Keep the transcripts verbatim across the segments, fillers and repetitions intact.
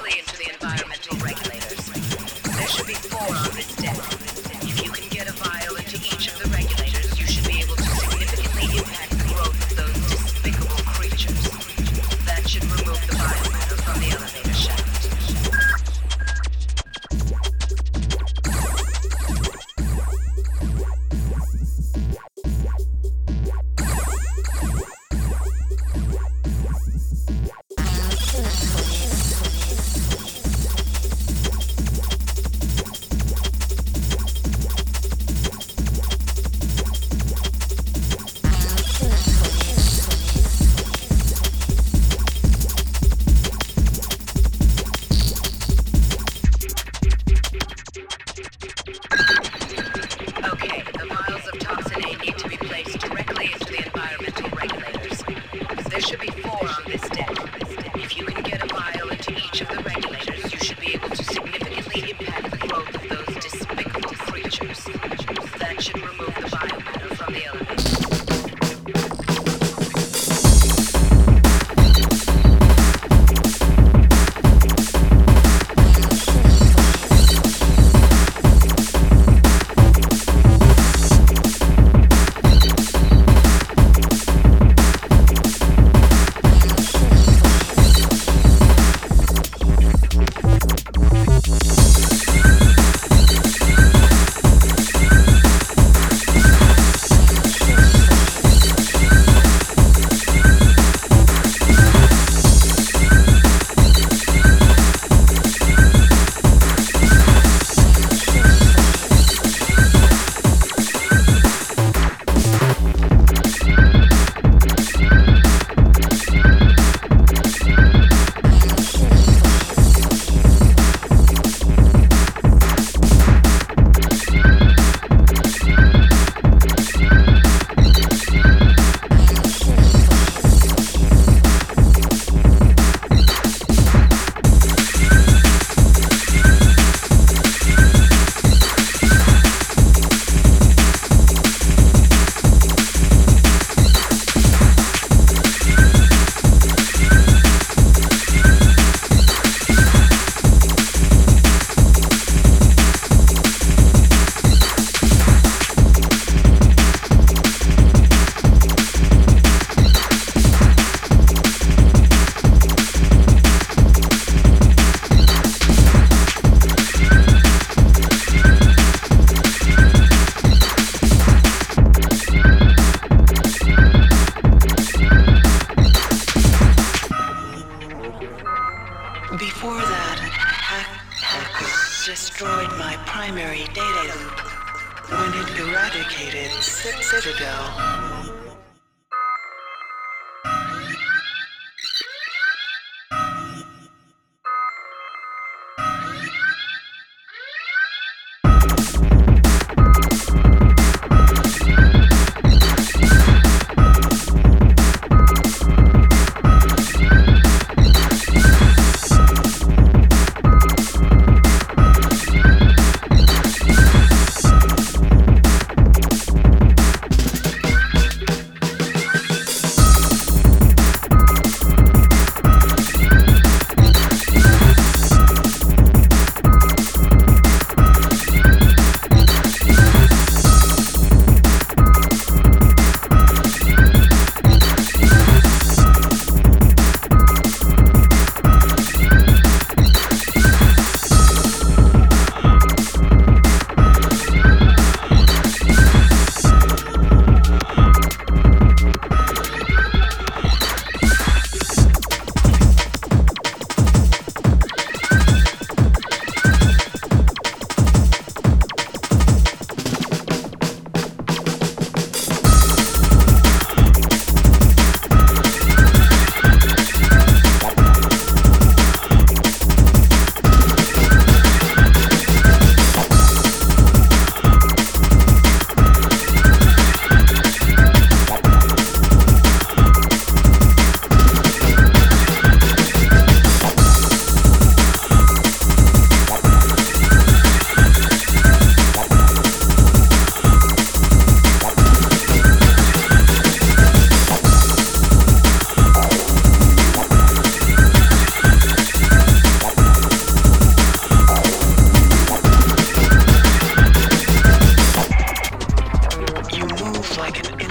directly into the environmental regulators. There should be four on this deck. If you can get a vial into each of the regulators, you should be able to significantly impact the growth of those despicable creatures. That should remove the biomatter from the elevator shaft.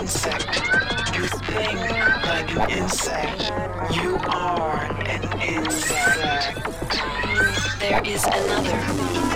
insect. You think like an insect. You are an insect. There is another